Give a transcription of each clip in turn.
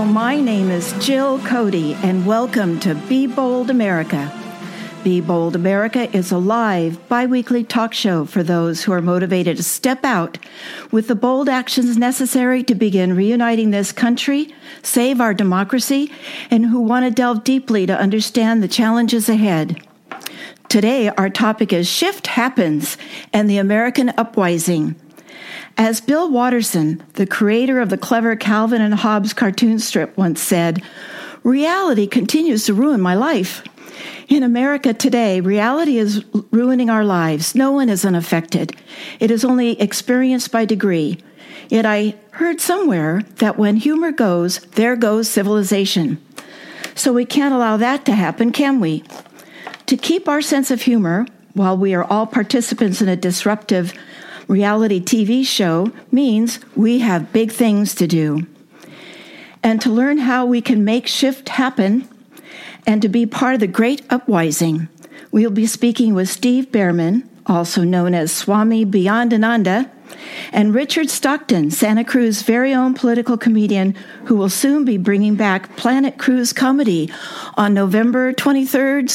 my name is Jill Cody, and welcome to Be Bold America. Be Bold America is a live, bi-weekly talk show for those who are motivated to step out with the bold actions necessary to begin reuniting this country, save our democracy, and who want to delve deeply to understand the challenges ahead. Today, our topic is Shift Happens and the American Uprising. As Bill Watterson, the creator of the clever Calvin and Hobbes cartoon strip, once said, "Reality continues to ruin my life." In America today, reality is ruining our lives. No one is unaffected. It is only experienced by degree. Yet I heard somewhere that when humor goes, there goes civilization. So we can't allow that to happen, can we? To keep our sense of humor, while we are all participants in a disruptive reality TV show, means we have big things to do. And to learn how we can make shift happen and to be part of the great uprising, we'll be speaking with Steve Behrman, also known as Swami Beyondananda, and Richard Stockton, Santa Cruz's very own political comedian, who will soon be bringing back Planet Cruise Comedy on November 23rd,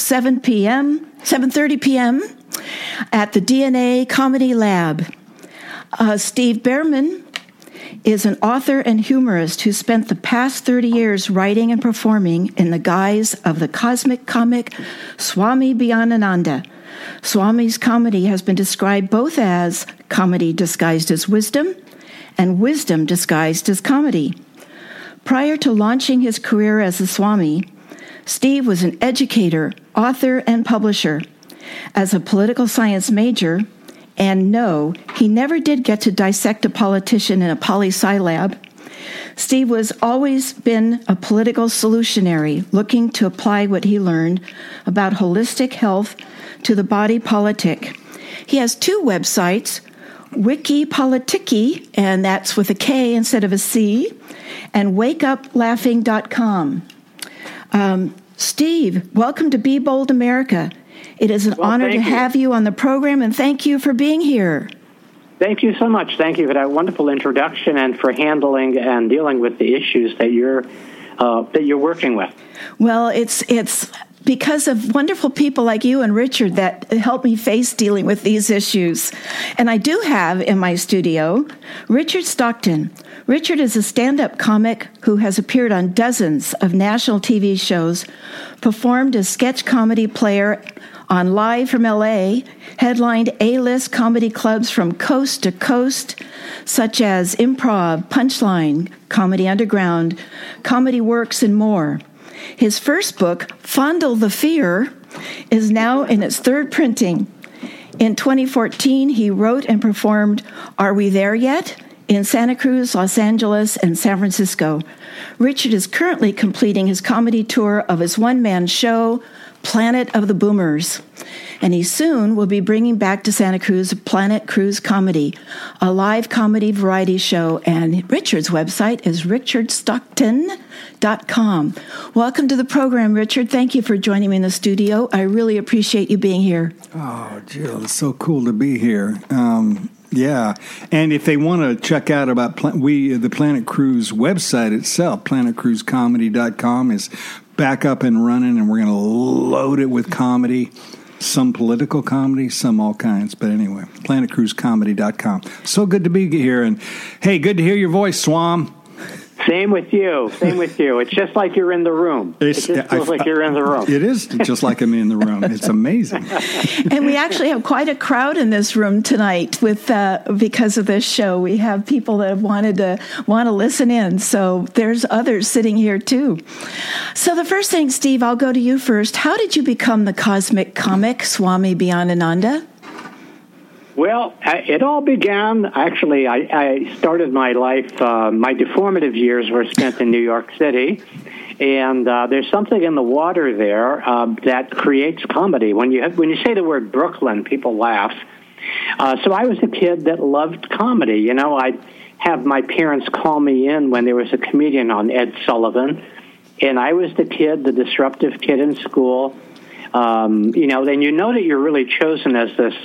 7:30 p.m. at the DNA Comedy Lab. Steve Behrman is an author and humorist who spent the past 30 years writing and performing in the guise of the cosmic comic Swami Beyondananda. Swami's comedy has been described both as comedy disguised as wisdom and wisdom disguised as comedy. Prior to launching his career as a Swami, Steve was an educator, author, and publisher. As a political science major, and no, he never did get to dissect a politician in a poli-sci lab. Steve was always been a political solutionary, looking to apply what he learned about holistic health to the body politic. He has two websites, Wikipolitiki, and that's with a K instead of a C, and wakeuplaughing.com. Steve, welcome to Be Bold America. It is an honor to have you on the program, and thank you for being here. Thank you so much. Thank you for that wonderful introduction and for handling and dealing with the issues that you're working with. Well, it's because of wonderful people like you and Richard that helped me face dealing with these issues. And I do have in my studio Richard Stockton. Richard is a stand-up comic who has appeared on dozens of national TV shows, performed as sketch comedy player on Live from L.A., headlined A-list comedy clubs from coast to coast, such as Improv, Punchline, Comedy Underground, Comedy Works, and more. His first book, Fondle the Fear, is now in its third printing. In 2014, he wrote and performed Are We There Yet? In Santa Cruz, Los Angeles, and San Francisco. Richard is currently completing his comedy tour of his one-man show, Planet of the Boomers. And he soon will be bringing back to Santa Cruz Planet Cruise Comedy, a live comedy variety show. And Richard's website is richardstockton.com. Welcome to the program, Richard. Thank you for joining me in the studio. I really appreciate you being here. Oh, Jill, it's so cool to be here. Yeah, and if they want to check out about the Planet Cruise website itself, planetcruisecomedy.com is back up and running, and we're going to load it with comedy, some political comedy, some all kinds. But anyway, planetcruisecomedy.com. So good to be here, and hey, good to hear your voice, Swam. Same with you. Same with you. It's just like you're in the room. It just feels like you're in the room. It is just like I'm in the room. It's amazing. And we actually have quite a crowd in this room tonight because of this show. We have people that want to listen in. So there's others sitting here too. So the first thing, Steve, I'll go to you first. How did you become the cosmic comic Swami Beyondananda? Well, it all began, actually, I started my life, my deformative years were spent in New York City, and there's something in the water there that creates comedy. When you say the word Brooklyn, people laugh. So I was a kid that loved comedy. You know, I'd have my parents call me in when there was a comedian on, Ed Sullivan, and I was the disruptive kid in school. Then you know that you're really chosen as this...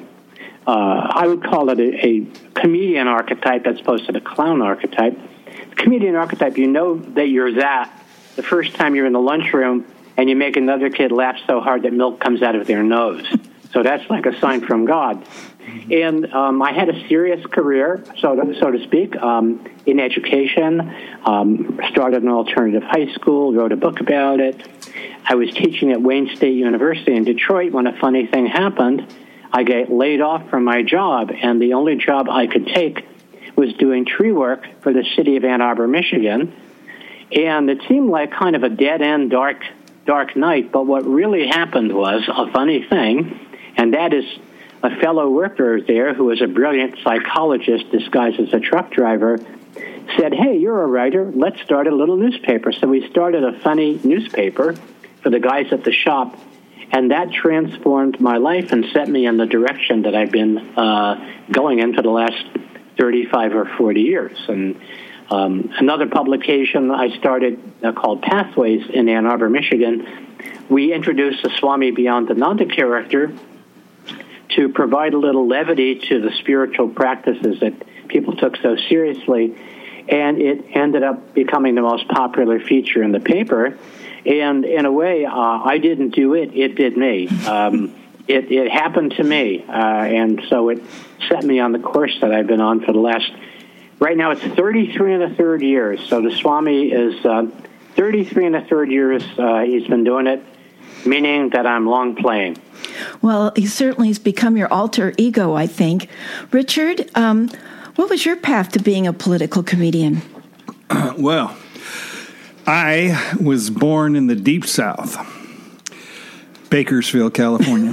I would call it a comedian archetype as opposed to the clown archetype, comedian archetype, you know that you're that the first time you're in the lunchroom and you make another kid laugh so hard that milk comes out of their nose. So that's like a sign from God. And I had a serious career, so to speak, in education. Started an alternative high school, wrote a book about it. I was teaching at Wayne State University in Detroit when a funny thing happened. I got laid off from my job, and the only job I could take was doing tree work for the city of Ann Arbor, Michigan. And it seemed like kind of a dead-end, dark night, but what really happened was a funny thing, and that is a fellow worker there who was a brilliant psychologist disguised as a truck driver said, "Hey, you're a writer. Let's start a little newspaper." So we started a funny newspaper for the guys at the shop, and that transformed my life and set me in the direction that I've been going in for the last 35 or 40 years. And another publication I started called Pathways in Ann Arbor, Michigan, we introduced the Swami Beyondananda character to provide a little levity to the spiritual practices that people took so seriously, and it ended up becoming the most popular feature in the paper. And in a way, I didn't do it, it did me. It happened to me, and so it set me on the course that I've been on for the last, right now it's 33 and a third years. So the Swami is 33 and a third years he's been doing it, meaning that I'm long playing. Well, he certainly has become your alter ego, I think. Richard, what was your path to being a political comedian? Well, I was born in the Deep South, Bakersfield, California.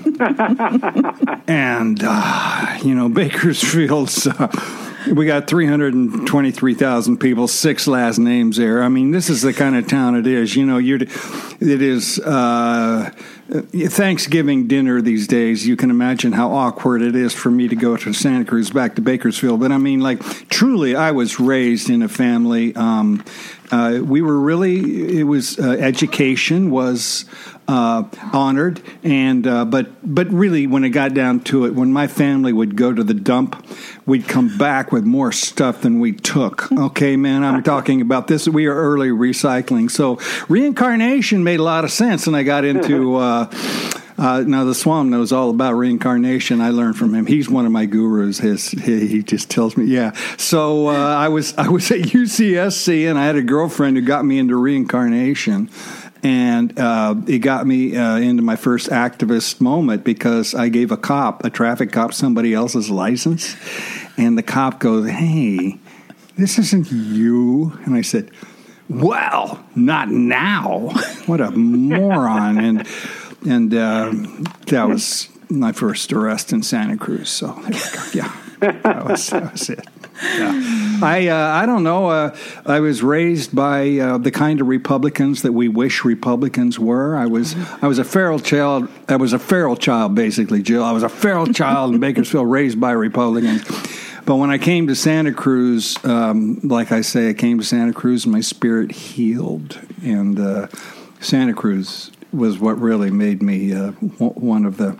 And, Bakersfield's... we got 323,000 people, 6 last names there. I mean, this is the kind of town it is. It is Thanksgiving dinner these days. You can imagine how awkward it is for me to go to Santa Cruz back to Bakersfield. But I mean, truly, I was raised in a family. We were really, education was honored, and but really, when it got down to it, when my family would go to the dump, we'd come back with more stuff than we took. Okay, man, I'm talking about this. We are early recycling, so reincarnation made a lot of sense, and I got into. Now the Swam knows all about reincarnation. I learned from him. He's one of my gurus. He just tells me, yeah. So I was at UCSC, and I had a girlfriend who got me into reincarnation. And it got me into my first activist moment because I gave a traffic cop, somebody else's license. And the cop goes, "Hey, this isn't you." And I said, "Well, not now." What a moron. And that was my first arrest in Santa Cruz. So there we go. Yeah, that was it. Yeah. I don't know. I was raised by the kind of Republicans that we wish Republicans were. I was a feral child. I was a feral child, basically, Jill. I was a feral child in Bakersfield, raised by Republicans. But when I came to Santa Cruz, like I say, I came to Santa Cruz and my spirit healed. And Santa Cruz was what really made me one of the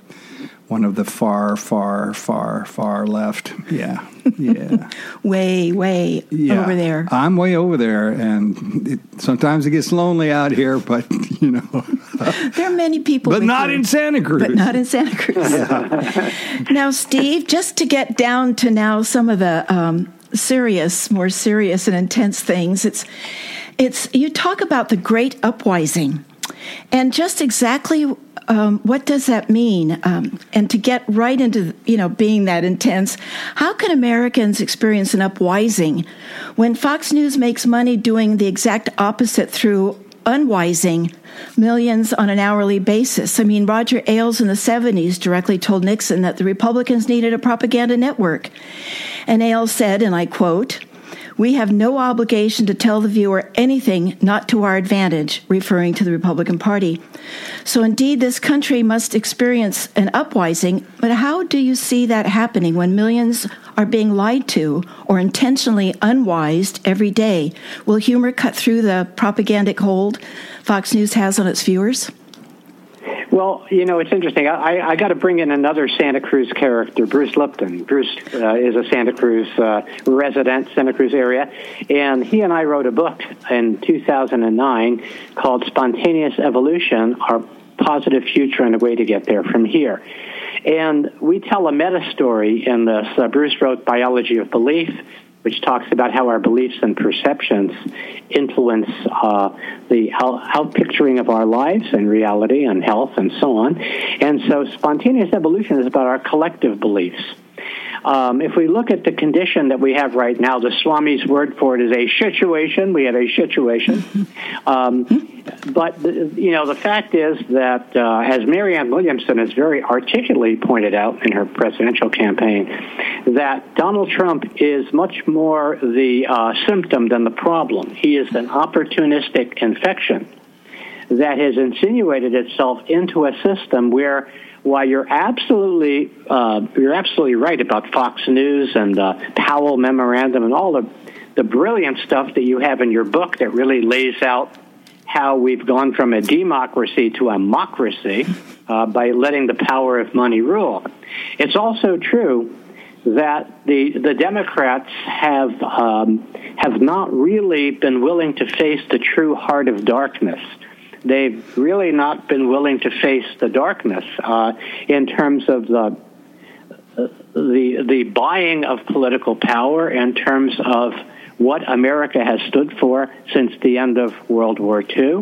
far left. Yeah. way over there. I'm way over there, and sometimes it gets lonely out here, but, there are many people. But not in Santa Cruz. Yeah. Now, Steve, just to get down to now some of the more serious and intense things, it's you talk about the Great Uprising. And just exactly what does that mean? And to get right into, being that intense, how can Americans experience an uprising when Fox News makes money doing the exact opposite through unwising millions on an hourly basis? I mean, Roger Ailes in the 70s directly told Nixon that the Republicans needed a propaganda network. And Ailes said, and I quote, "We have no obligation to tell the viewer anything not to our advantage," referring to the Republican Party. So indeed, this country must experience an uprising, but how do you see that happening when millions are being lied to or intentionally unwised every day? Will humor cut through the propagandic hold Fox News has on its viewers? Well, it's interesting. I got to bring in another Santa Cruz character, Bruce Lipton. Bruce is a Santa Cruz resident, Santa Cruz area, and he and I wrote a book in 2009 called Spontaneous Evolution, Our Positive Future and a Way to Get There from Here. And we tell a meta story in this. Bruce wrote Biology of Belief, which talks about how our beliefs and perceptions influence the outpicturing of our lives and reality and health and so on. And so spontaneous evolution is about our collective beliefs. If we look at the condition that we have right now, the Swami's word for it is a situation. We have a situation. But, the fact is that, as Marianne Williamson has very articulately pointed out in her presidential campaign, that Donald Trump is much more the symptom than the problem. He is an opportunistic infection that has insinuated itself into a system where, while you're absolutely right about Fox News and the Powell Memorandum and all the brilliant stuff that you have in your book that really lays out how we've gone from a democracy to a mocracy by letting the power of money rule. It's also true that the Democrats have not really been willing to face the true heart of darkness. They've really not been willing to face the darkness in terms of the buying of political power, in terms of what America has stood for since the end of World War II.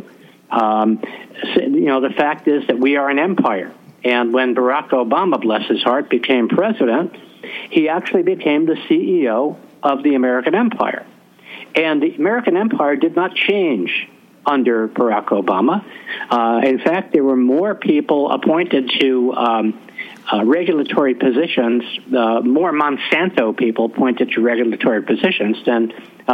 The fact is that we are an empire. And when Barack Obama, bless his heart, became president, he actually became the CEO of the American empire. And the American empire did not change under Barack Obama. In fact, there were more people appointed to regulatory positions, more Monsanto people appointed to regulatory positions than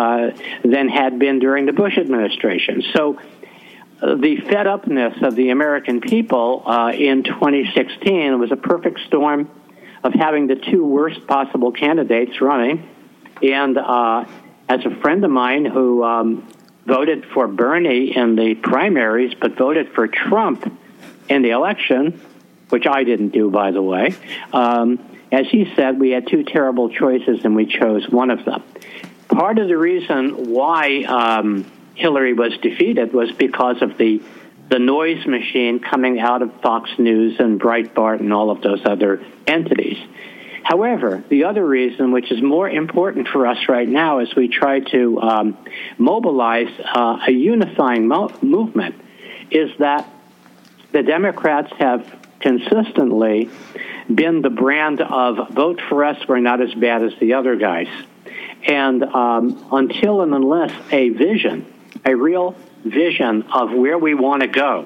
had been during the Bush administration. So the fed-upness of the American people in 2016 was a perfect storm of having the two worst possible candidates running. And as a friend of mine who voted for Bernie in the primaries but voted for Trump in the election, which I didn't do, by the way, as he said, we had two terrible choices and we chose one of them. Part of the reason why Hillary was defeated was because of the noise machine coming out of Fox News and Breitbart and all of those other entities. However, the other reason, which is more important for us right now as we try to mobilize a unifying movement, is that the Democrats have consistently been the brand of vote for us, we're not as bad as the other guys. And until and unless a real vision of where we want to go,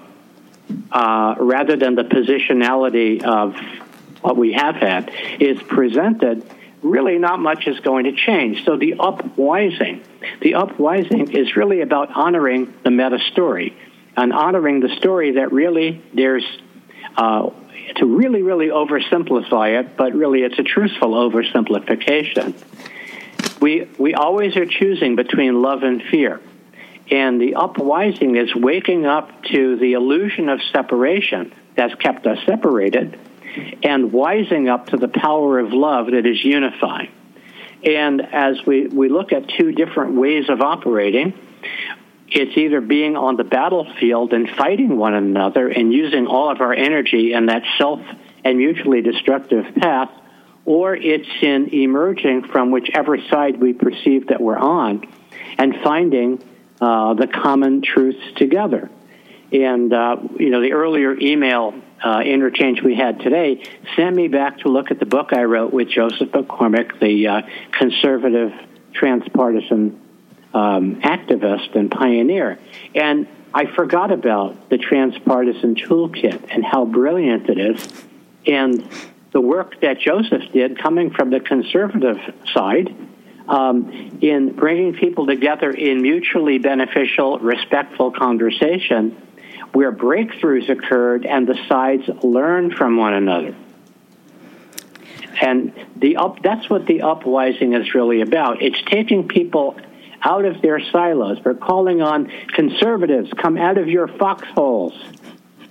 rather than the positionality of what we have had, is presented, really not much is going to change. So the upwising is really about honoring the meta story and honoring the story that really there's, to really, really oversimplify it, but really it's a truthful oversimplification. We always are choosing between love and fear. And the upwising is waking up to the illusion of separation that's kept us separated and wising up to the power of love that is unifying. And as we look at two different ways of operating, it's either being on the battlefield and fighting one another and using all of our energy in that self and mutually destructive path, or it's in emerging from whichever side we perceive that we're on and finding the common truths together. And, the earlier email interchange we had today sent me back to look at the book I wrote with Joseph McCormick, the conservative transpartisan activist and pioneer. And I forgot about the transpartisan toolkit and how brilliant it is. And the work that Joseph did coming from the conservative side in bringing people together in mutually beneficial, respectful conversation where breakthroughs occurred and the sides learned from one another. And that's what the upwising is really about. It's taking people out of their silos. We're calling on conservatives, come out of your foxholes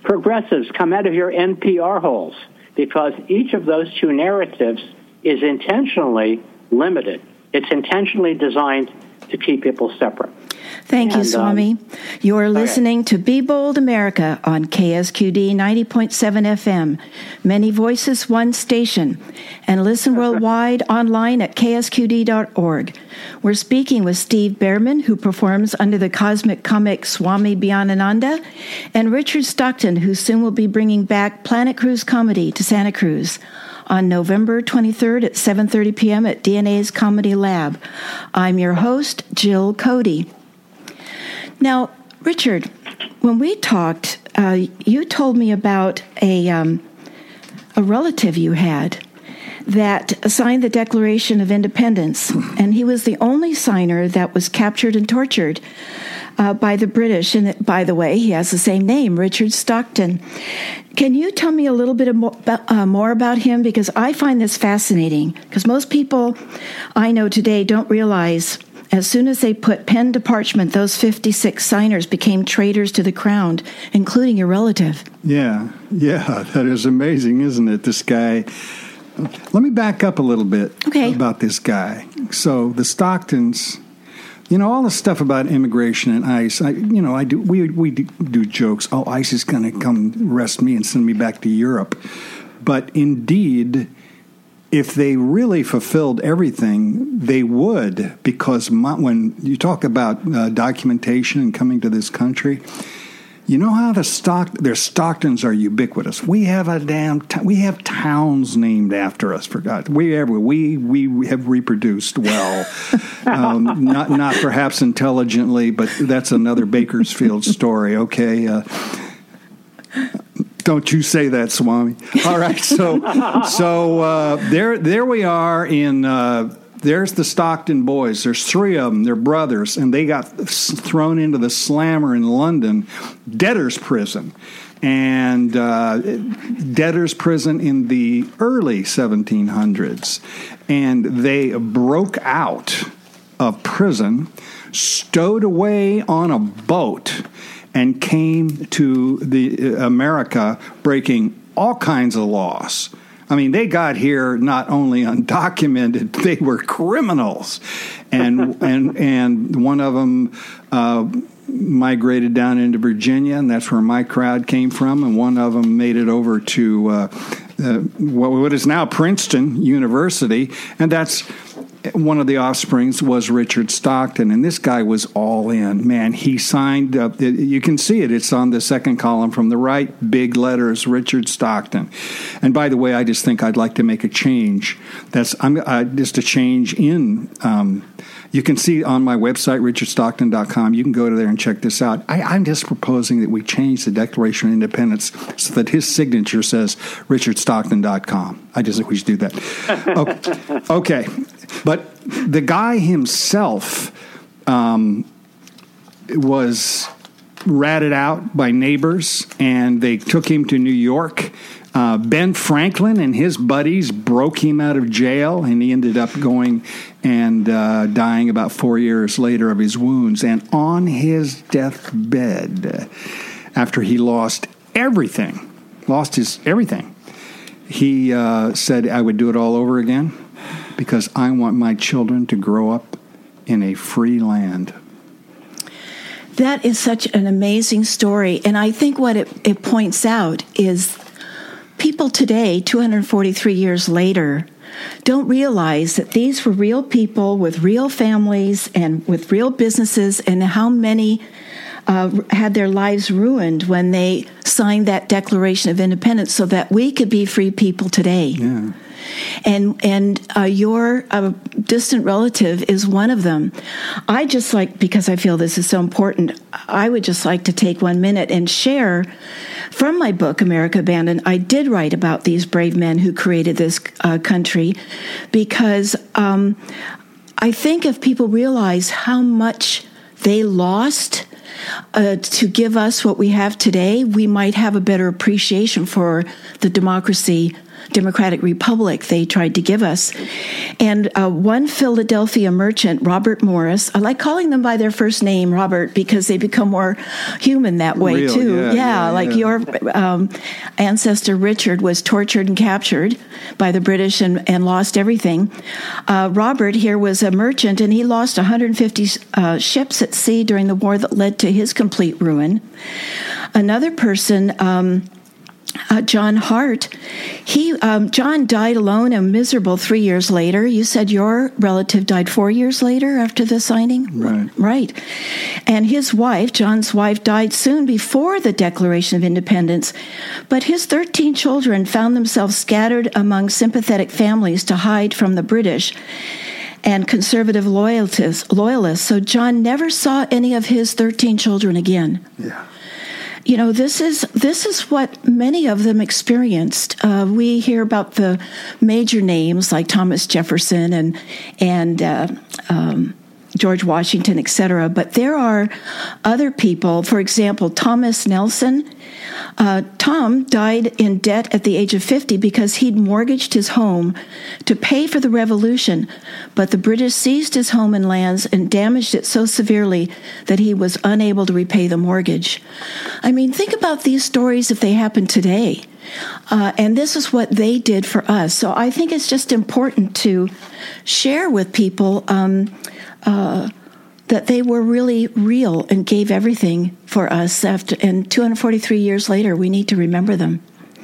progressives, come out of your NPR holes, because each of those two narratives is intentionally limited. It's intentionally designed to keep people separate. Thank you, Swami. You're listening to Be Bold America on KSQD 90.7 FM. Many voices, one station. And listen worldwide online at ksqd.org. We're speaking with Steve Behrman, who performs under the cosmic comic Swami Bhyanananda, and Richard Stockton, who soon will be bringing back Planet Cruise Comedy to Santa Cruz on November 23rd at 7:30 p.m. at DNA's Comedy Lab. I'm your host, Jill Cody. Now, Richard, when we talked, you told me about a relative you had that signed the Declaration of Independence, and he was the only signer that was captured and tortured by the British. And by the way, he has the same name, Richard Stockton. Can you tell me a little bit more about him? Because I find this fascinating, because most people I know today don't realize as soon as they put pen to parchment, those 56 signers became traitors to the crown, including your relative. Yeah, that is amazing, isn't it, this guy? Let me back up a little bit about this guy. So the Stocktons, all the stuff about immigration and ICE, we do jokes. Oh, ICE is going to come arrest me and send me back to Europe. But indeed, if they really fulfilled everything, they would, because when you talk about documentation and coming to this country, you know how their Stocktons are ubiquitous. We have we have towns named after us. For God, we have reproduced well, not perhaps intelligently, but that's another Bakersfield story. Okay. Don't you say that, Swami. All right, so there we are in, there's the Stockton boys. There's three of them. They're brothers, and they got thrown into the slammer in London, debtor's prison. And debtor's prison in the early 1700s. And they broke out of prison, stowed away on a boat, and came to the America breaking all kinds of laws. I mean, they got here not only undocumented, they were criminals. And one of them migrated down into Virginia, and that's where my crowd came from. And one of them made it over to what is now Princeton University, and that's one of the offsprings was Richard Stockton, and this guy was all in. Man, he signed up. You can see it. It's on the second column from the right, big letters, Richard Stockton. And by the way, I just think I'd like to make a change. That's just a change in. You can see on my website, richardstockton.com, you can go to there and check this out. I'm just proposing that we change the Declaration of Independence so that his signature says richardstockton.com. I just think we should do that. Okay. But the guy himself was ratted out by neighbors, and they took him to New York. Ben Franklin and his buddies broke him out of jail, and he ended up going and dying about 4 years later of his wounds. And on his deathbed, after he lost everything, he said, I would do it all over again because I want my children to grow up in a free land. That is such an amazing story. And I think what it points out is people today, 243 years later, don't realize that these were real people with real families and with real businesses, and how many had their lives ruined when they signed that Declaration of Independence so that we could be free people today. Yeah. And your distant relative is one of them. I just because I feel this is so important, I would just like to take 1 minute and share from my book, America Abandoned. I did write about these brave men who created this country because I think if people realize how much they lost to give us what we have today, we might have a better appreciation for the democracy democratic republic they tried to give us. And one Philadelphia merchant, Robert Morris, I like calling them by their first name, Robert, because they become more human that way, real, too. Like your ancestor Richard was tortured and captured by the British and lost everything. Robert here was a merchant, and he lost 150 ships at sea during the war that led to his complete ruin. Another person, John Hart, John died alone and miserable 3 years later. You said your relative died 4 years later after the signing? Right. And his wife, John's wife, died soon before the Declaration of Independence. But his 13 children found themselves scattered among sympathetic families to hide from the British and conservative loyalists. So John never saw any of his 13 children again. Yeah. You know, this is what many of them experienced. We hear about the major names like Thomas Jefferson and George Washington, etc. But there are other people. For example, Thomas Nelson. Tom died in debt at the age of 50 because he'd mortgaged his home to pay for the revolution, but the British seized his home and lands and damaged it so severely that he was unable to repay the mortgage. I mean, think about these stories if they happened today. And this is what they did for us. So I think it's just important to share with people that they were really real and gave everything for us. And 243 years later, we need to remember them.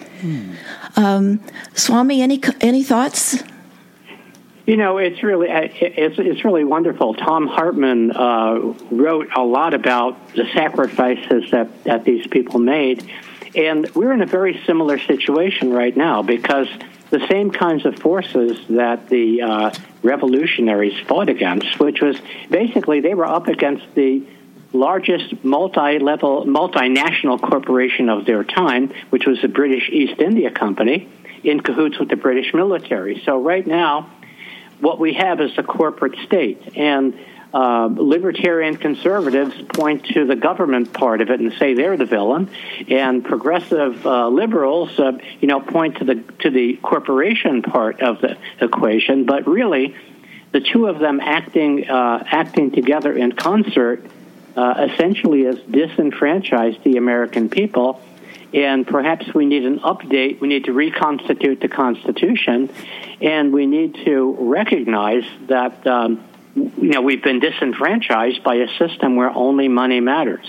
Swami, any thoughts? You know, it's really wonderful. Tom Hartman wrote a lot about the sacrifices that these people made, and we're in a very similar situation right now because the same kinds of forces that the revolutionaries fought against, which was basically they were up against the largest multinational corporation of their time, which was the British East India Company, in cahoots with the British military. So right now, what we have is a corporate state, and libertarian conservatives point to the government part of it and say they're the villain, and progressive liberals, point to the corporation part of the equation. But really, the two of them acting together in concert essentially has disenfranchised the American people. And perhaps we need an update. We need to reconstitute the Constitution, and we need to recognize that we've been disenfranchised by a system where only money matters.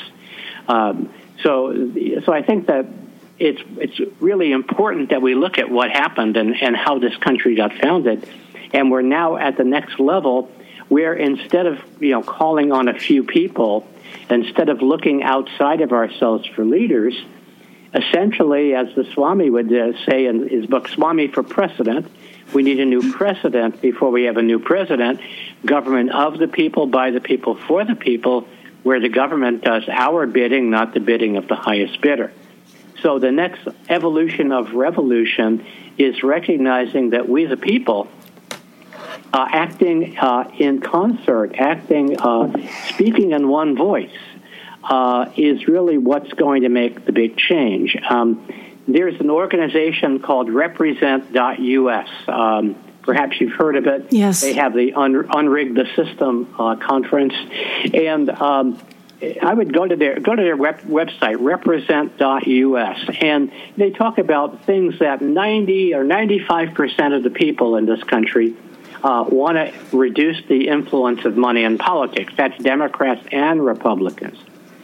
So I think that it's really important that we look at what happened and how this country got founded, and we're now at the next level where instead of calling on a few people, instead of looking outside of ourselves for leaders. Essentially, as the Swami would say in his book, Swami for Precedent, we need a new precedent before we have a new president, government of the people, by the people, for the people, where the government does our bidding, not the bidding of the highest bidder. So the next evolution of revolution is recognizing that we, the people, acting in concert, speaking in one voice, is really what's going to make the big change. There's an organization called Represent.us. Perhaps you've heard of it. Yes. They have the Unrig the System conference. And I would go to their website, Represent.us, and they talk about things that 90 or 95% of the people in this country want to reduce the influence of money in politics. That's Democrats and Republicans.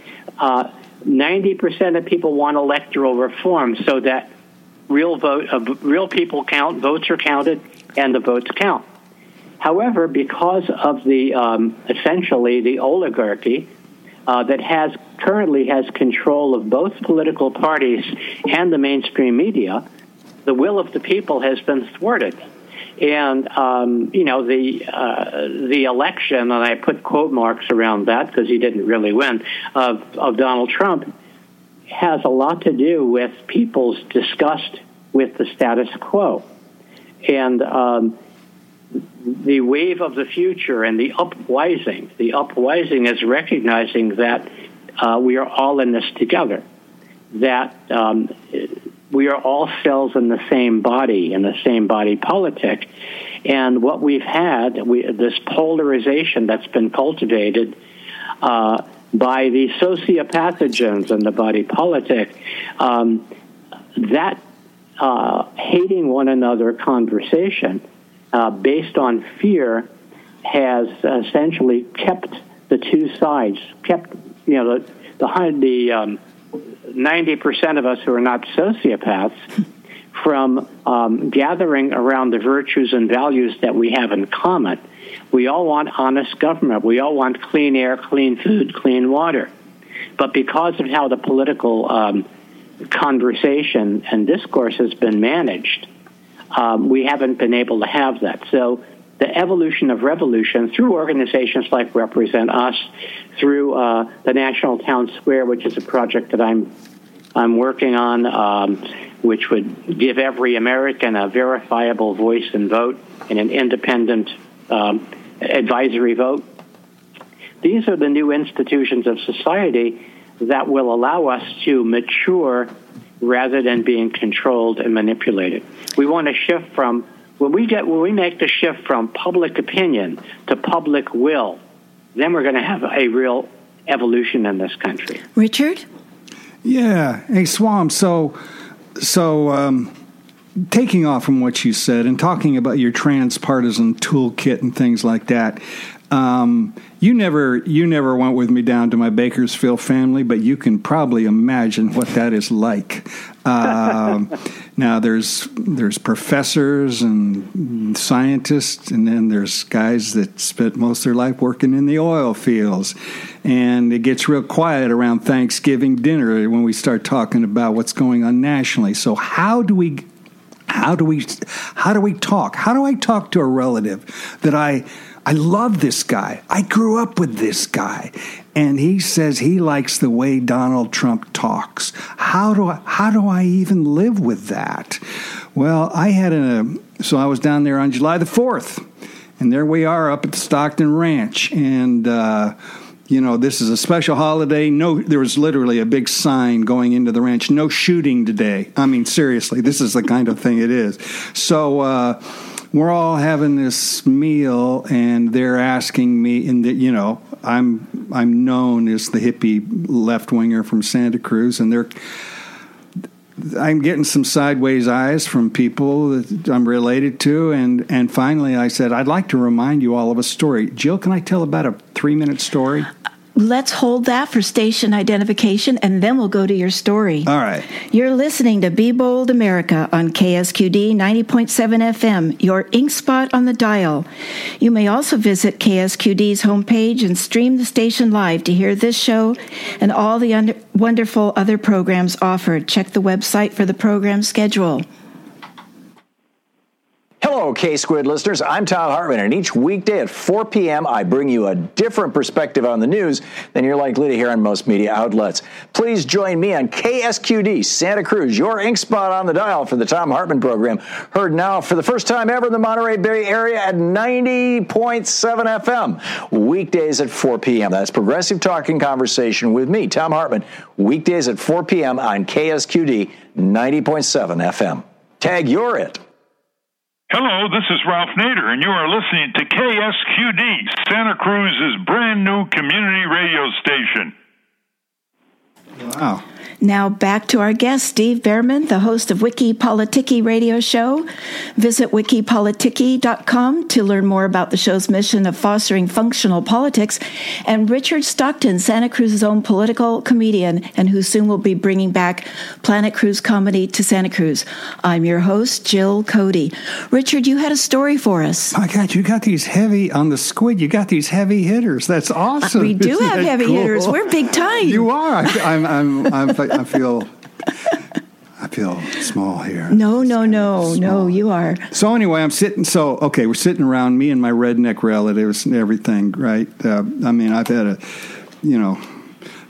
90% of people want electoral reform so that real people count, votes are counted, and the votes count. However, because of the essentially the oligarchy that currently has control of both political parties and the mainstream media, the will of the people has been thwarted. And the election, and I put quote marks around that because he didn't really win, of Donald Trump, has a lot to do with people's disgust with the status quo. And the wave of the future and the uprising is recognizing that we are all in this together, that we are all cells in the same body politic. And what we've had, this polarization that's been cultivated by the sociopathogens in the body politic, that hating one another conversation based on fear has essentially kept the two sides, kept, the 90% of us who are not sociopaths from gathering around the virtues and values that we have in common. We all want honest government. We all want clean air, clean food, clean water. But because of how the political conversation and discourse has been managed, we haven't been able to have that. So the evolution of revolution through organizations like Represent Us, through the National Town Square, which is a project that I'm working on, which would give every American a verifiable voice and vote in an independent advisory vote. These are the new institutions of society that will allow us to mature rather than being controlled and manipulated. We want to shift from, when we make the shift from public opinion to public will, then we're going to have a real evolution in this country. Richard? Yeah. Hey, Swam, so taking off from what you said and talking about your transpartisan toolkit and things like that, you never went with me down to my Bakersfield family, but you can probably imagine what that is like. Now there's professors and scientists, and then there's guys that spent most of their life working in the oil fields, and it gets real quiet around Thanksgiving dinner when we start talking about what's going on nationally. So how do we talk? How do I talk to a relative that I love this guy. I grew up with this guy. And he says he likes the way Donald Trump talks. How do I even live with that? Well, so I was down there on July the 4th. And there we are up at the Stockton Ranch. And, this is a special holiday. There was literally a big sign going into the ranch. No shooting today. I mean, seriously, this is the kind of thing it is. So, we're all having this meal, and they're asking me, I'm known as the hippie left-winger from Santa Cruz, and I'm getting some sideways eyes from people that I'm related to, and finally I said, I'd like to remind you all of a story. Jill, can I tell about a 3-minute story? Let's hold that for station identification, and then we'll go to your story. All right. You're listening to Be Bold America on KSQD 90.7 FM, your ink spot on the dial. You may also visit KSQD's homepage and stream the station live to hear this show and all the wonderful other programs offered. Check the website for the program schedule. Hello, K-Squid listeners. I'm Tom Hartman, and each weekday at 4 p.m., I bring you a different perspective on the news than you're likely to hear on most media outlets. Please join me on KSQD Santa Cruz, your ink spot on the dial for the Tom Hartman program, heard now for the first time ever in the Monterey Bay area at 90.7 FM, weekdays at 4 p.m. That's progressive talking conversation with me, Tom Hartman, weekdays at 4 p.m. on KSQD 90.7 FM. Tag, you're it. Hello, this is Ralph Nader, and you are listening to KSQD, Santa Cruz's brand new community radio station. Wow. Now back to our guest, Steve Behrman, the host of Wiki Politiki radio show. Visit wikipolitiki.com to learn more about the show's mission of fostering functional politics. And Richard Stockton, Santa Cruz's own political comedian, and who soon will be bringing back Planet Cruz comedy to Santa Cruz. I'm your host, Jill Cody. Richard, you had a story for us. My God, you got these heavy, on the squid, you got these heavy hitters. That's awesome. We do have heavy hitters. We're big time. You are. I feel small here. No, you are. So anyway, we're sitting around, me and my redneck relatives and everything, right? I've had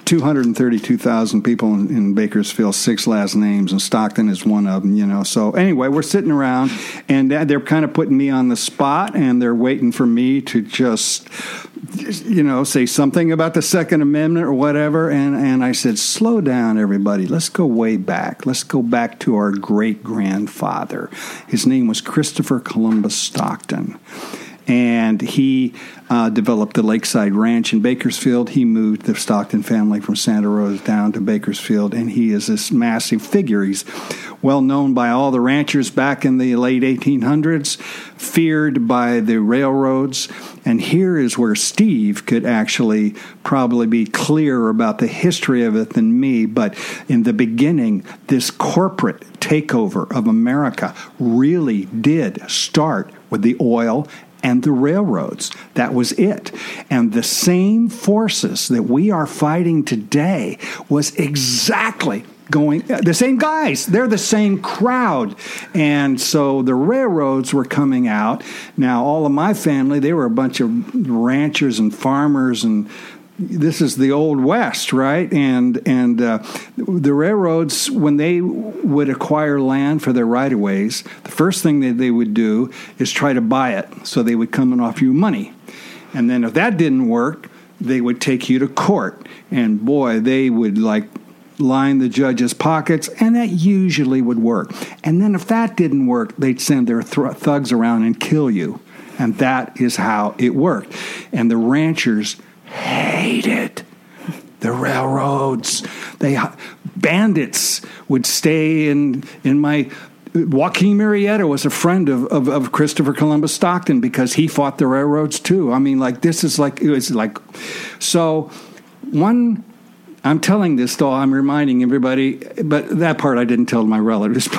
232,000 people in Bakersfield, 6 last names, and Stockton is one of them, So anyway, we're sitting around, and they're kind of putting me on the spot, and they're waiting for me to just, say something about the Second Amendment or whatever. And I said, slow down, everybody. Let's go way back. Let's go back to our great-grandfather. His name was Christopher Columbus Stockton. And he developed the Lakeside Ranch in Bakersfield. He moved the Stockton family from Santa Rosa down to Bakersfield, and he is this massive figure. He's well known by all the ranchers back in the late 1800s, feared by the railroads. And here is where Steve could actually probably be clearer about the history of it than me. But in the beginning, this corporate takeover of America really did start with the oil and the railroads. That was it. And the same forces that we are fighting today was exactly the same guys. They're the same crowd. And so the railroads were coming out. Now, all of my family, they were a bunch of ranchers and farmers, and this is the Old West, right? And the railroads, when they would acquire land for their right-of-ways, the first thing that they would do is try to buy it, so they would come and offer you money. And then if that didn't work, they would take you to court. And boy, they would line the judge's pockets, and that usually would work. And then if that didn't work, they'd send their thugs around and kill you. And that is how it worked. And the ranchers hated the railroads. Bandits would stay in my... Joaquin Murrieta was a friend of Christopher Columbus Stockton because he fought the railroads too. I mean, so I'm telling this, though I'm reminding everybody, but that part I didn't tell my relatives.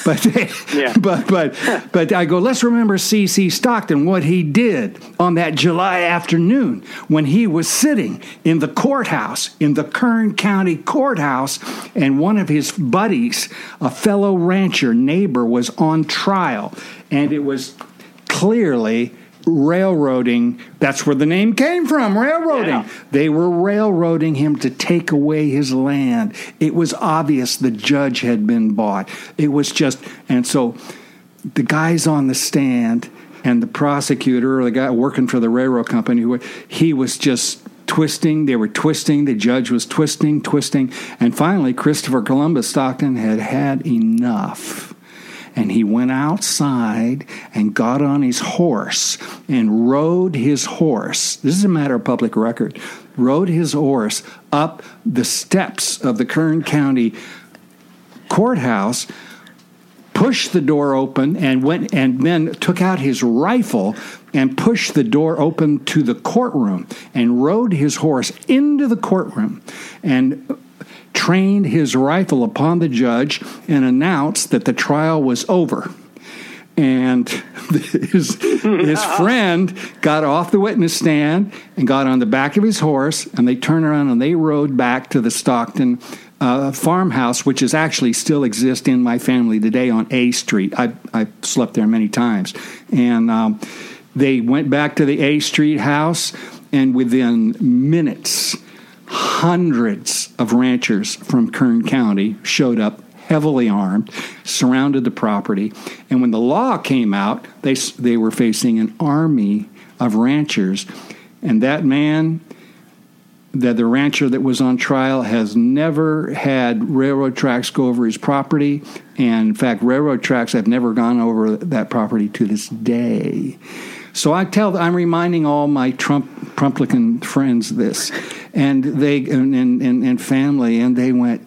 But I go, let's remember C.C. Stockton, what he did on that July afternoon when he was sitting in the courthouse, in the Kern County courthouse, and one of his buddies, a fellow rancher neighbor, was on trial, and it was clearly railroading. That's where the name came from, railroading. Yeah. They were railroading him to take away his land. It was obvious the judge had been bought. It was just, and so the guys on the stand and the prosecutor, or the guy working for the railroad company, he was just twisting. They were twisting. The judge was twisting. And finally, Christopher Columbus Stockton had had enough. And he went outside and got on his horse and rode his horse. This is a matter of public record. Rode his horse up the steps of the Kern County courthouse, pushed the door open, and went and then took out his rifle and pushed the door open to the courtroom and rode his horse into the courtroom and trained his rifle upon the judge and announced that the trial was over. And his friend got off the witness stand and got on the back of his horse, and they turned around and they rode back to the Stockton farmhouse, which is actually still exists in my family today on A Street. I slept there many times. And they went back to the A Street house, and within minutes, hundreds of ranchers from Kern County showed up, heavily armed, surrounded the property. And when the law came out, they were facing an army of ranchers. And that man, the rancher that was on trial, has never had railroad tracks go over his property. And in fact, railroad tracks have never gone over that property to this day. So I'm reminding all my Trumplican friends this, and they and family, and they went,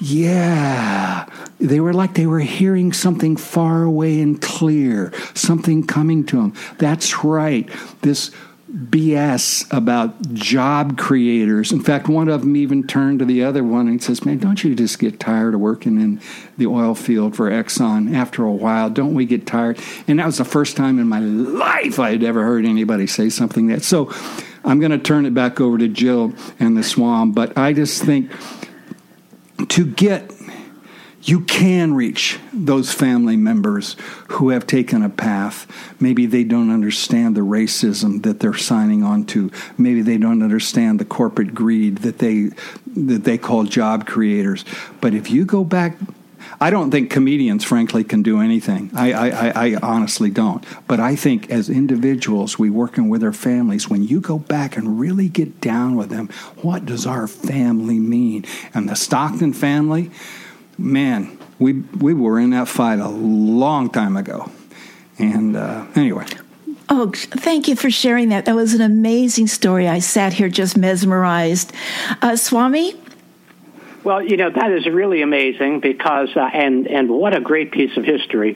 yeah. They were like they were hearing something far away and clear, something coming to them. That's right. This BS about job creators. In fact, one of them even turned to the other one and says, man, don't you just get tired of working in the oil field for Exxon? After a while, don't we get tired? And that was the first time in my life I had ever heard anybody say something that. So I'm going to turn it back over to Jill and the Swamp, but I just think to get you can reach those family members who have taken a path. Maybe they don't understand the racism that they're signing on to. Maybe they don't understand the corporate greed that they call job creators. But if you go back, I don't think comedians, frankly, can do anything. I honestly don't. But I think as individuals, we working with our families, when you go back and really get down with them, what does our family mean? And the Stockton family, man, we were in that fight a long time ago. And anyway. Oh, thank you for sharing that. That was an amazing story. I sat here just mesmerized. Swami? Well, that is really amazing because, and what a great piece of history.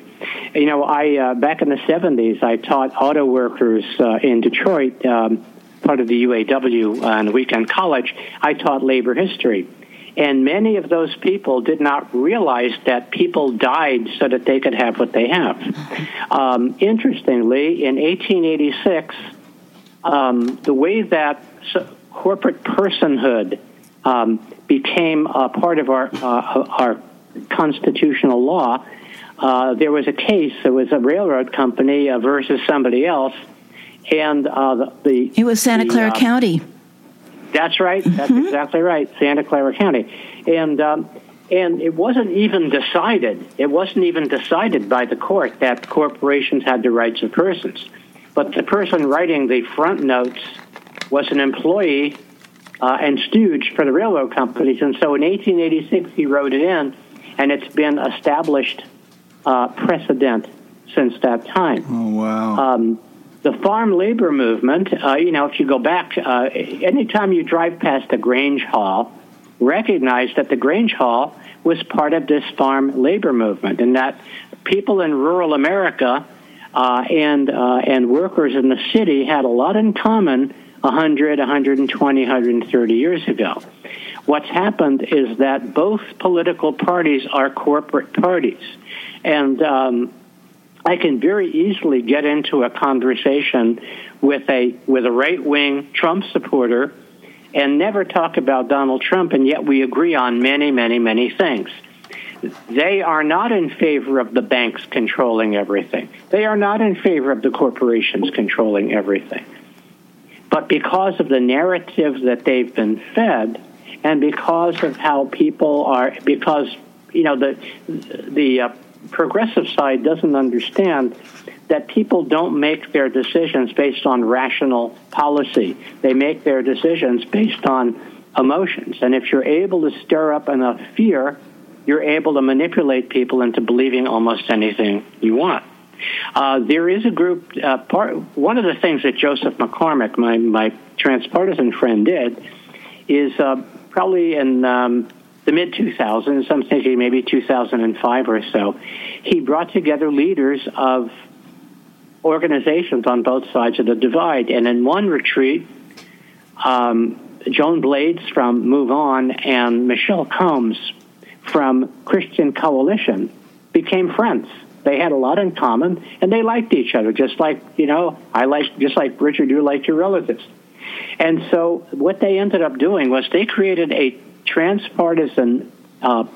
I back in the 70s, I taught auto workers in Detroit, part of the UAW and Weekend College. I taught labor history. And many of those people did not realize that people died so that they could have what they have. Interestingly, in 1886, the way that corporate personhood became a part of our constitutional law, there was a case. There was a railroad company versus somebody else, and it was Santa Clara County. That's right. That's exactly right. Santa Clara County, and it wasn't even decided. It wasn't even decided by the court that corporations had the rights of persons, but the person writing the front notes was an employee and stooge for the railroad companies, and so in 1886 he wrote it in, and it's been established precedent since that time. Oh wow. The farm labor movement, if you go back, anytime you drive past the Grange Hall, recognize that the Grange Hall was part of this farm labor movement, and that people in rural America and workers in the city had a lot in common 100, 120, 130 years ago. What's happened is that both political parties are corporate parties, and I can very easily get into a conversation with a right-wing Trump supporter and never talk about Donald Trump, and yet we agree on many, many, many things. They are not in favor of the banks controlling everything. They are not in favor of the corporations controlling everything. But because of the narrative that they've been fed, and because of how people are, because the progressive side doesn't understand that people don't make their decisions based on rational policy. They make their decisions based on emotions. And if you're able to stir up enough fear, you're able to manipulate people into believing almost anything you want. There is a group, one of the things that Joseph McCormick, my transpartisan friend, did is probably in the mid-2000s, I'm thinking maybe 2005 or so, he brought together leaders of organizations on both sides of the divide. And in one retreat, Joan Blades from Move On and Michelle Combs from Christian Coalition became friends. They had a lot in common, and they liked each other, just like Richard, you liked your relatives. And so what they ended up doing was they created a transpartisan, we'll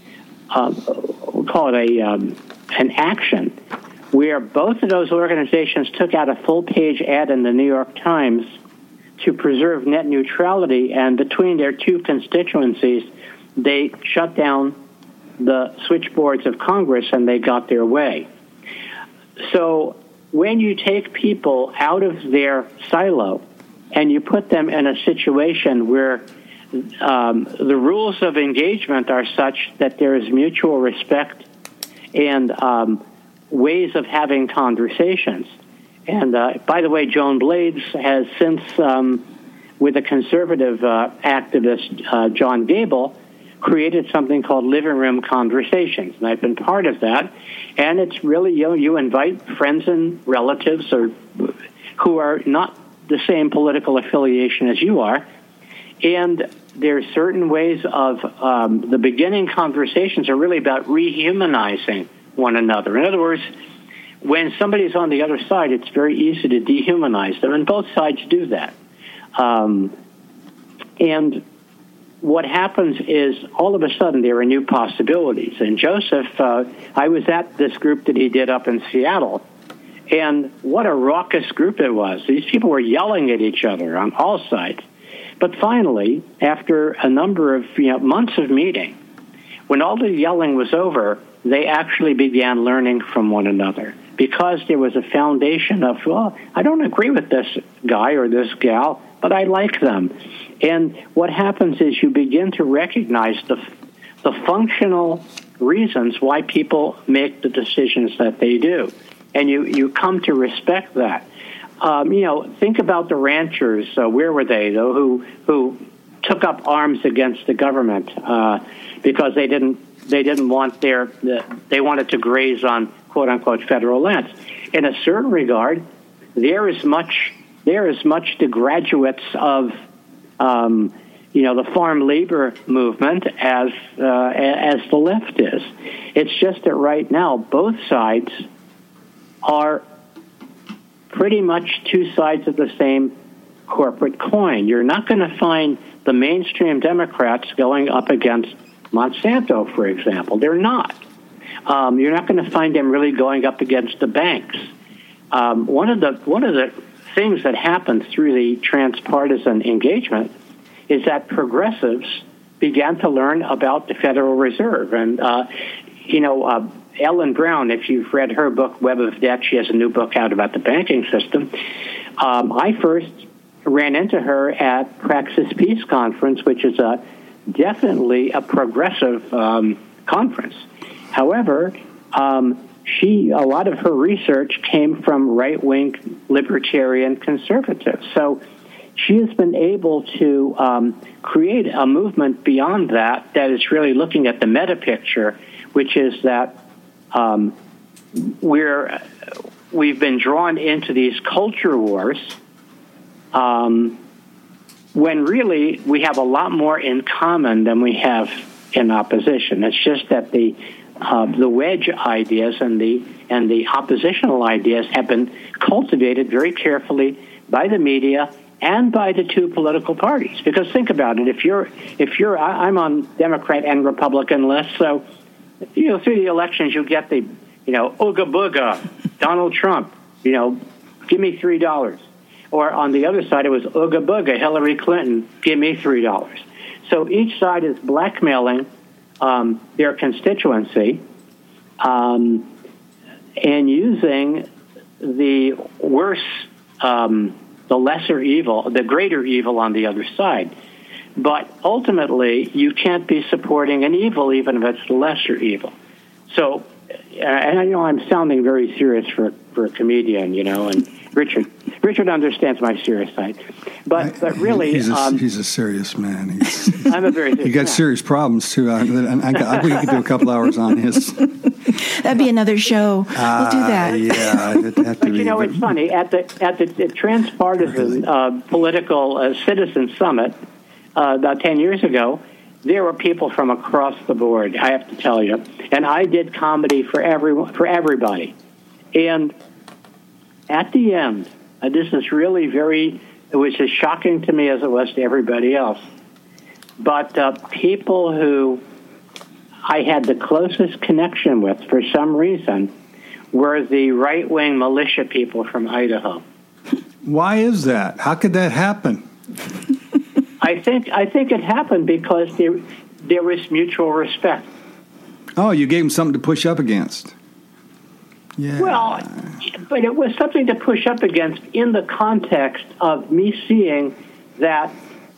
call it an action, where both of those organizations took out a full-page ad in the New York Times to preserve net neutrality, and between their two constituencies, they shut down the switchboards of Congress, and they got their way. So when you take people out of their silo and you put them in a situation where the rules of engagement are such that there is mutual respect and ways of having conversations. And by the way, Joan Blades has since, with a conservative activist, John Gable, created something called Living Room Conversations, and I've been part of that. And it's really, you invite friends and relatives or who are not the same political affiliation as you are, and there's certain ways of the beginning conversations are really about rehumanizing one another. In other words, when somebody's on the other side, it's very easy to dehumanize them, and both sides do that. And what happens is all of a sudden there are new possibilities. And Joseph, I was at this group that he did up in Seattle, and what a raucous group it was. These people were yelling at each other on all sides. But finally, after a number of months of meeting, when all the yelling was over, they actually began learning from one another, because there was a foundation of, well, I don't agree with this guy or this gal, but I like them. And what happens is you begin to recognize the functional reasons why people make the decisions that they do. And you come to respect that. Think about the ranchers. Where were they, though, who took up arms against the government because they didn't want they wanted to graze on quote unquote federal lands. In a certain regard, they're as much the graduates of the farm labor movement as the left is. It's just that right now both sides are pretty much two sides of the same corporate coin. You're not going to find the mainstream Democrats going up against Monsanto, for example. They're not. You're not going to find them really going up against the banks. One of the things that happened through the transpartisan engagement is that progressives began to learn about the Federal Reserve. And, Ellen Brown, if you've read her book, Web of Debt, she has a new book out about the banking system. I first ran into her at Praxis Peace Conference, which is definitely a progressive conference. However, a lot of her research came from right-wing libertarian conservatives. So she has been able to create a movement beyond that is really looking at the meta picture, which is that we've been drawn into these culture wars when really we have a lot more in common than we have in opposition. It's just that the wedge ideas and the oppositional ideas have been cultivated very carefully by the media and by the two political parties. Because think about it, I'm on Democrat and Republican lists, so through the elections you get the ooga booga, Donald Trump, give me $3. Or on the other side it was ooga booga, Hillary Clinton, give me $3. So each side is blackmailing their constituency and using the worse, the lesser evil, the greater evil on the other side. But ultimately, you can't be supporting an evil even if it's the lesser evil. So, and I know I'm sounding very serious for a comedian, and Richard understands my serious side. But really... He's a serious man. I'm a very serious You got serious problems, too. We could do a couple hours on his... That'd be another show. We'll do that. Yeah, it'd have to but be. It's funny. At the Transpartisan Political Citizen Summit about 10 years ago, there were people from across the board, I have to tell you. And I did comedy for everybody. And at the end, this is really it was as shocking to me as it was to everybody else. But people who I had the closest connection with, for some reason, were the right-wing militia people from Idaho. Why is that? How could that happen? I think it happened because there was mutual respect. Oh, you gave them something to push up against. Yeah. Well, but it was something to push up against in the context of me seeing that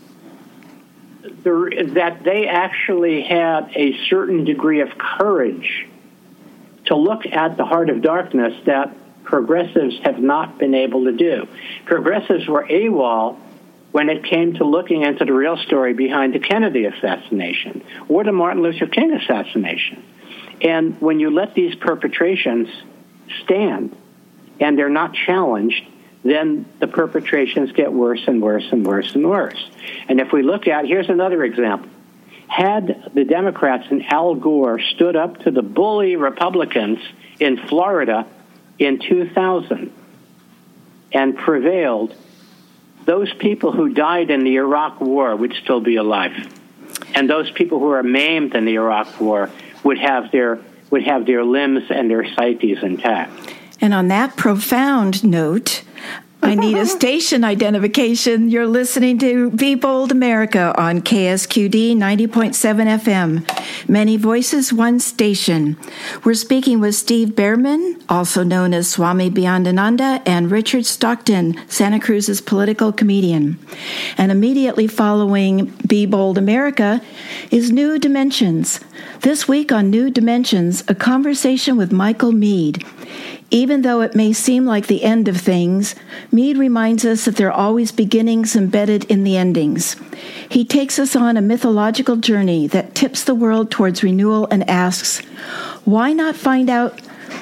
they actually had a certain degree of courage to look at the heart of darkness that progressives have not been able to do. Progressives were AWOL when it came to looking into the real story behind the Kennedy assassination or the Martin Luther King assassination. And when you let these perpetrations stand and they're not challenged, then the perpetrations get worse and worse and worse and worse. And if we look at, here's another example. Had the Democrats and Al Gore stood up to the bully Republicans in Florida in 2000 and prevailed, those people who died in the Iraq War would still be alive. and those people who are maimed in the Iraq War would have their limbs and their psyches intact. And on that profound note, I need a station identification. You're listening to Be Bold America on KSQD 90.7 FM. Many voices, one station. We're speaking with Steve Behrman, also known as Swami Beyondananda, and Richard Stockton, Santa Cruz's political comedian. And immediately following Be Bold America is New Dimensions. This week on New Dimensions, a conversation with Michael Meade. Even though it may seem like the end of things, Meade reminds us that there are always beginnings embedded in the endings. He takes us on a mythological journey that tips the world towards renewal and asks, why not find our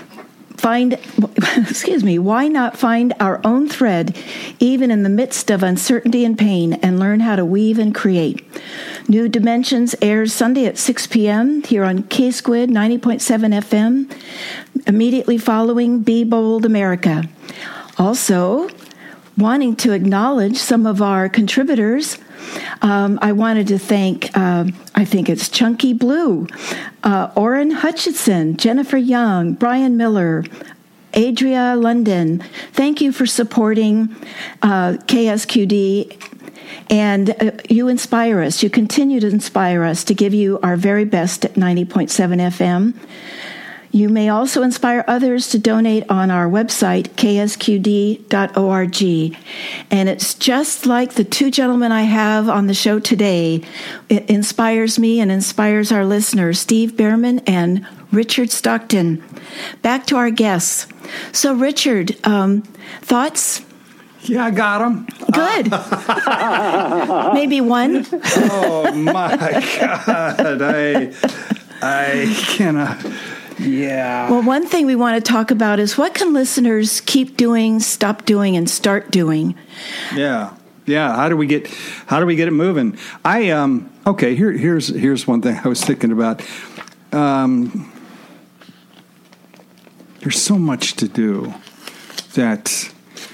own thread even in the midst of uncertainty and pain and learn how to weave and create? New Dimensions airs Sunday at 6 p.m. here on KSQD 90.7 FM, immediately following Be Bold America. Also, wanting to acknowledge some of our contributors, I wanted to thank, I think it's Chunky Blue, Orrin Hutchinson, Jennifer Young, Brian Miller, Adria London. Thank you for supporting KSQD. And you inspire us. You continue to inspire us to give you our very best at 90.7 FM. You may also inspire others to donate on our website, ksqd.org. And it's just like the two gentlemen I have on the show today. It inspires me and inspires our listeners, Steve Behrman and Richard Stockton. Back to our guests. So, Richard, thoughts? Yeah, I got them. Good. Maybe one. Oh, my God. I cannot. Yeah. Well, one thing we want to talk about is what can listeners keep doing, stop doing, and start doing? Yeah. How do we get it moving? Okay. Here's one thing I was thinking about. There's so much to do that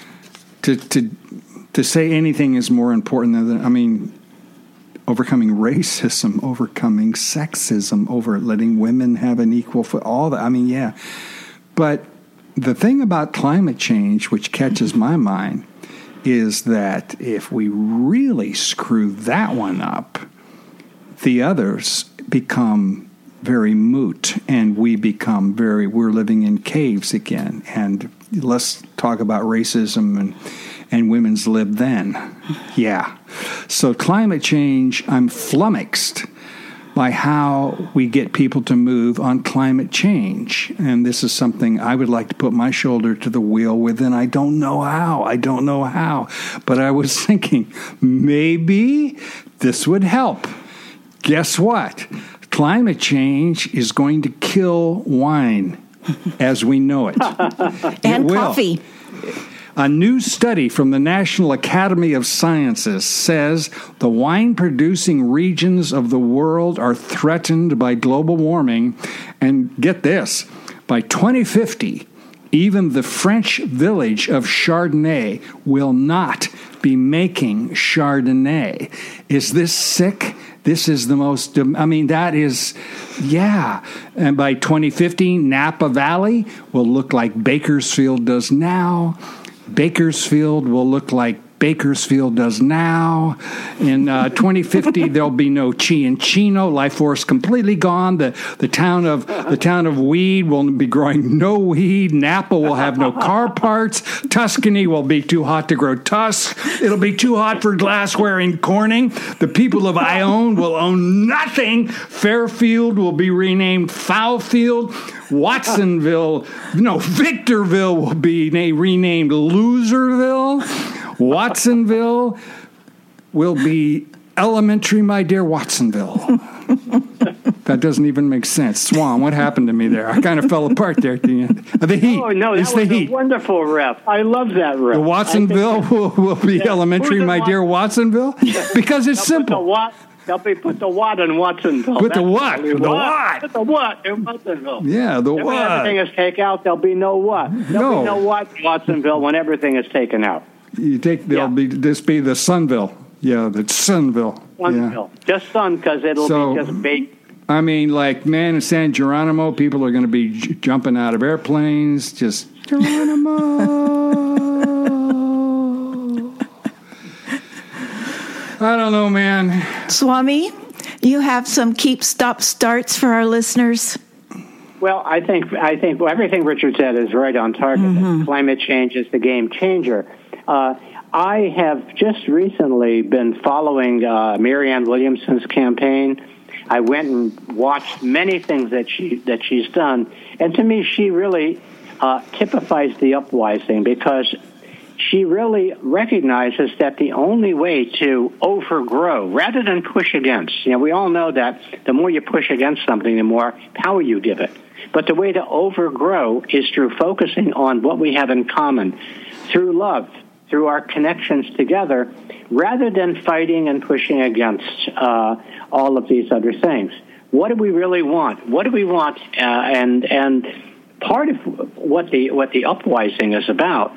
to say anything is more important than overcoming racism, overcoming sexism, letting women have an equal foot, all that. Yeah. But the thing about climate change, which catches my mind, is that if we really screw that one up, the others become very moot, and we're living in caves again. And let's talk about racism and women's lib then. Yeah. So climate change, I'm flummoxed by how we get people to move on climate change. And this is something I would like to put my shoulder to the wheel with, and I don't know how. But I was thinking, maybe this would help. Guess what? Climate change is going to kill wine as we know it. And coffee. A new study from the National Academy of Sciences says the wine-producing regions of the world are threatened by global warming. And get this, by 2050, even the French village of Chardonnay will not be making Chardonnay. Is this sick? This is the most, that is, yeah. And by 2050, Napa Valley will look like Bakersfield does now. Bakersfield will look like Bakersfield does now. In 2050, there'll be no Chianchino, life force completely gone. The town of weed will be growing no weed. Napa will have no car parts. Tuscany will be too hot to grow tusks. It'll be too hot for glassware in Corning. The people of Ione will own nothing. Fairfield will be renamed Foulfield. Victorville will be renamed Loserville. Watsonville will be elementary, my dear Watsonville. That doesn't even make sense. Swan, what happened to me there? I kind of fell apart there at the end. The heat. Oh, no, that was a wonderful rep. I love that rep. The Watsonville will be elementary, my dear Watsonville? Because it's simple. They'll put the what in Watsonville. Put the what? The what? Put the what in Watsonville. Yeah, the what. When everything is taken out, there'll be no what. There'll be no what in Watsonville when everything is taken out. There'll be the Sunville. Yeah, the Sunville. One pill. Just sun, because it'll be just bait. I mean, like, man, in San Geronimo, people are going to be jumping out of airplanes, just Geronimo. I don't know, man. Swami, you have some keep, stop, starts for our listeners? Well, I think everything Richard said is right on target. Mm-hmm. Climate change is the game changer. I have just recently been following Marianne Williamson's campaign. I went and watched many things that she's done, and to me, she really typifies the uprising, because she really recognizes that the only way to overgrow, rather than push against, we all know that the more you push against something, the more power you give it. But the way to overgrow is through focusing on what we have in common, through love, through our connections together, rather than fighting and pushing against all of these other things. What do we really want? What do we want? And part of what the uprising is about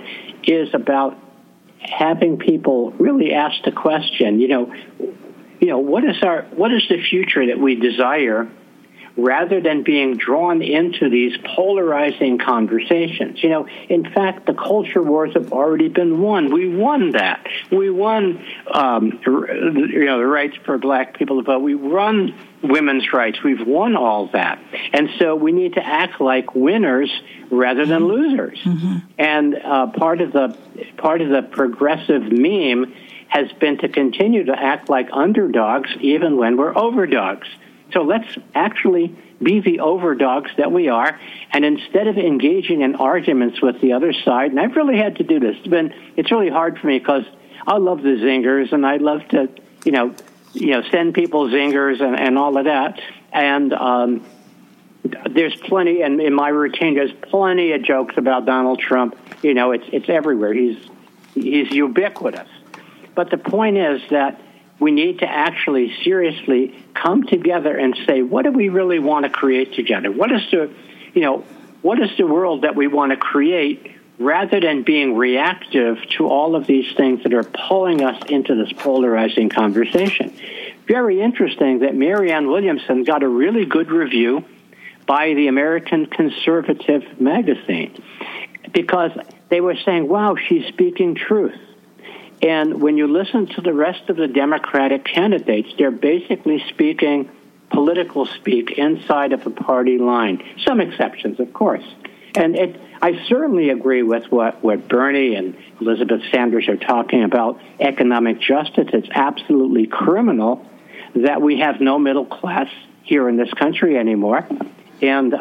having people really ask the question, what is the future that we desire, rather than being drawn into these polarizing conversations. In fact, the culture wars have already been won. We won that. We won, the rights for black people to vote. We won women's rights. We've won all that. And so we need to act like winners rather than losers. Mm-hmm. And part of the progressive meme has been to continue to act like underdogs even when we're overdogs. So let's actually be the overdogs that we are, and instead of engaging in arguments with the other side, and I've really had to do this. It's really hard for me, because I love the zingers, and I love to, send people zingers and all of that. And there's plenty, and in my routine, there's plenty of jokes about Donald Trump. It's everywhere. He's ubiquitous. But the point is that we need to actually seriously come together and say, what do we really want to create together? What is the world that we want to create, rather than being reactive to all of these things that are pulling us into this polarizing conversation? Very interesting that Marianne Williamson got a really good review by the American Conservative magazine, because they were saying, wow, she's speaking truth. And when you listen to the rest of the Democratic candidates, they're basically speaking political speak inside of a party line. Some exceptions, of course. And I certainly agree with what Bernie and Elizabeth Sanders are talking about, economic justice. It's absolutely criminal that we have no middle class here in this country anymore. And,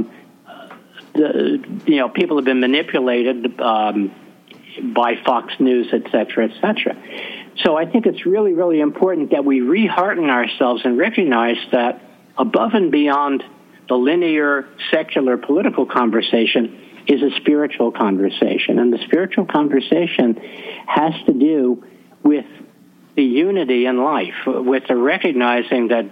people have been manipulated by Fox News, et cetera, et cetera. So I think it's really, really important that we rehearten ourselves and recognize that above and beyond the linear, secular, political conversation is a spiritual conversation. And the spiritual conversation has to do with the unity in life, with the recognizing that,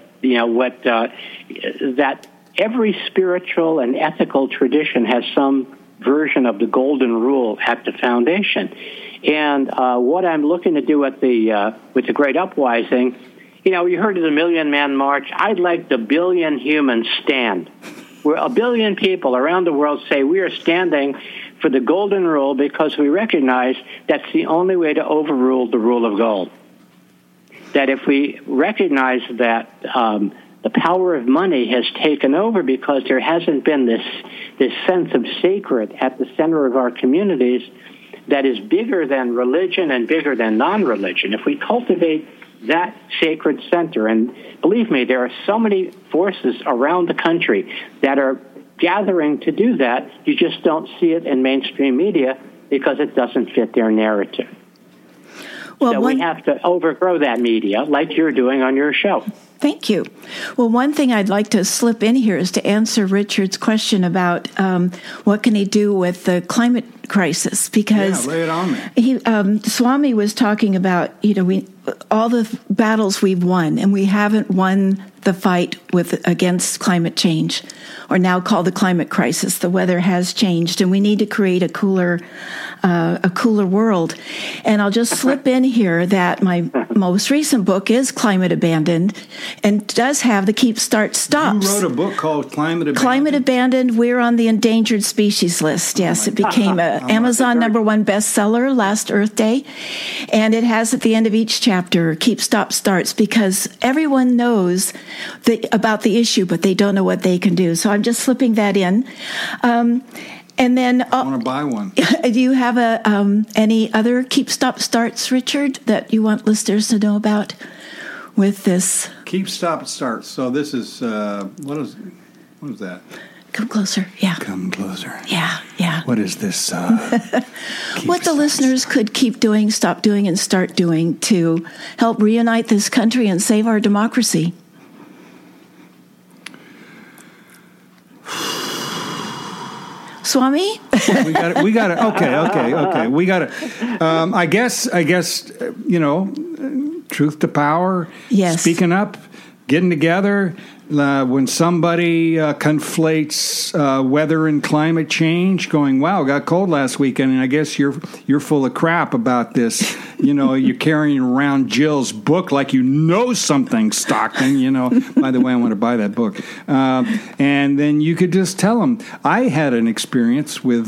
that every spiritual and ethical tradition has some version of the golden rule at the foundation. And what I'm looking to do with the Great Uprising, you heard of the Million Man March. I'd like the Billion Human Stand, where a billion people around the world say we are standing for the golden rule because we recognize that's the only way to overrule the rule of gold. That if we recognize that the power of money has taken over because there hasn't been this sense of sacred at the center of our communities that is bigger than religion and bigger than non-religion. If we cultivate that sacred center, and believe me, there are so many forces around the country that are gathering to do that, you just don't see it in mainstream media because it doesn't fit their narrative. Well, we have to overgrow that media like you're doing on your show. Thank you. Well, one thing I'd like to slip in here is to answer Richard's question about what can he do with the climate crisis, because lay it on there. Swami was talking about all the battles we've won, and we haven't won the fight against climate change, or now called the climate crisis. The weather has changed, and we need to create a cooler world. And I'll just slip in here that my most recent book is Climate Abandoned, and does have the Keep, Start, Stops. You wrote a book called Climate Abandoned? Climate Abandoned. We're on the endangered species list. Yes, it became an Amazon #1 bestseller last Earth Day. And it has at the end of each chapter, Keep, Stop, Starts, because everyone knows about the issue, but they don't know what they can do. So I'm just slipping that in. And then I want to buy one. Do you have any other Keep, Stop, Starts, Richard, that you want listeners to know about with this? Keep, Stop, Starts. So this is what is that? Come closer. Yeah. Come closer. Yeah. What is this? What the listeners could keep doing, stop doing, and start doing to help reunite this country and save our democracy. Swami? we got it. Okay. We got it. I guess, truth to power. Yes. Speaking up, getting together. When somebody conflates weather and climate change, going, "Wow, it got cold last weekend," and I guess you're full of crap about this. You're carrying around Jill's book like you know something, Stockton. By the way, I want to buy that book. And then you could just tell them. I had an experience with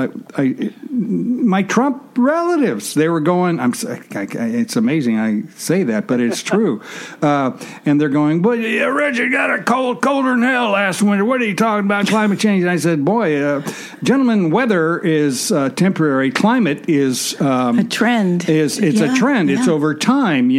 my Trump relatives. They were going. It's amazing I say that, but it's true. And they're going, "But Richard got a colder than hell last winter. What are you talking about, climate change?" And I said, "Boy, gentlemen, weather is temporary. Climate is a trend. It's a trend. It's over time.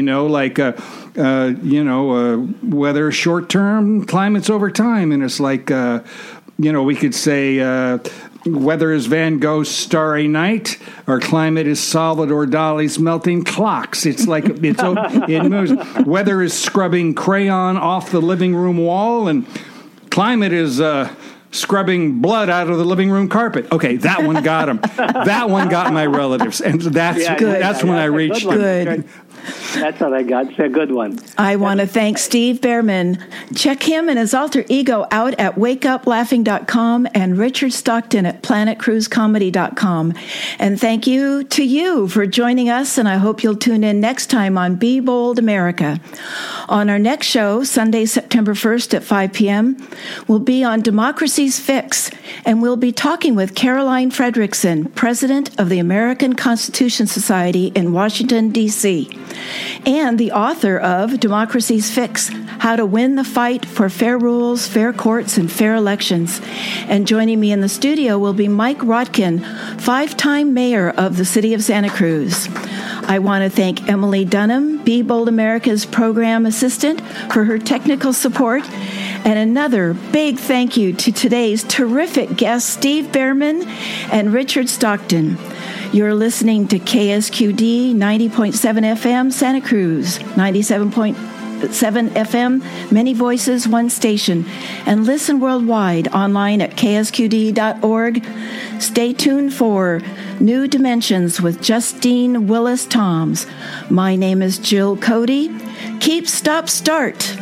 Weather is short term. Climate's over time, and it's like we could say." Weather is Van Gogh's Starry Night, or climate is Salvador Dali's melting clocks. It's like it moves. Weather is scrubbing crayon off the living room wall, and climate is scrubbing blood out of the living room carpet. Okay, that one got him. That one got my relatives, and that's good. That's when I reached good. That's what I got. It's a good one. I want to thank Steve Behrman. Check him and his alter ego out at wakeuplaughing.com and Richard Stockton at planetcruisecomedy.com. And thank you to you for joining us, and I hope you'll tune in next time on Be Bold America. On our next show, Sunday, September 1st at 5 p.m., we'll be on Democracy's Fix, and we'll be talking with Caroline Fredrickson, President of the American Constitution Society in Washington, D.C., and the author of Democracy's Fix, How to Win the Fight for Fair Rules, Fair Courts, and Fair Elections. And joining me in the studio will be Mike Rotkin, 5-time mayor of the city of Santa Cruz. I want to thank Emily Dunham, Be Bold America's program assistant, for her technical support. And another big thank you to today's terrific guests, Steve Behrman and Richard Stockton. You're listening to KSQD 90.7 FM Santa Cruz, 97.7 FM, many voices, one station, and listen worldwide online at ksqd.org. Stay tuned for New Dimensions with Justine Willis Toms. My name is Jill Cody. Keep, Stop, Start.